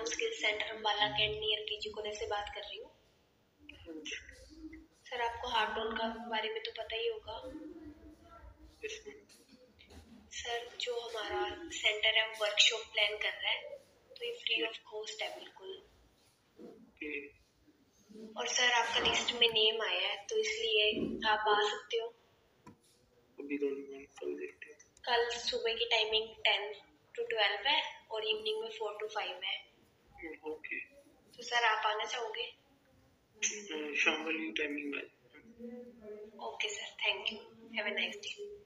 Skill centre Ambala cantt near PG college से बात कर रही हूँ। सर आपको हार्टोन का बारे में तो पता ही होगा। सर जो हमारा सेंटर है वर्कशॉप प्लान कर रहा है, तो ये फ्री ऑफ कॉस्ट है बिल्कुल। और सर आपका लिस्ट में नेम आया है, तो इसलिए आप आ सकते हो। अभी तो कल देखते हैं। कल सुबह की टाइमिंग 10 to 12 है और इवनिंग में 4 to 5 है। ओके। तो सर आप आना चाहोगे? शाम वाली टाइमिंग में। Okay sir, thank you, have a nice day.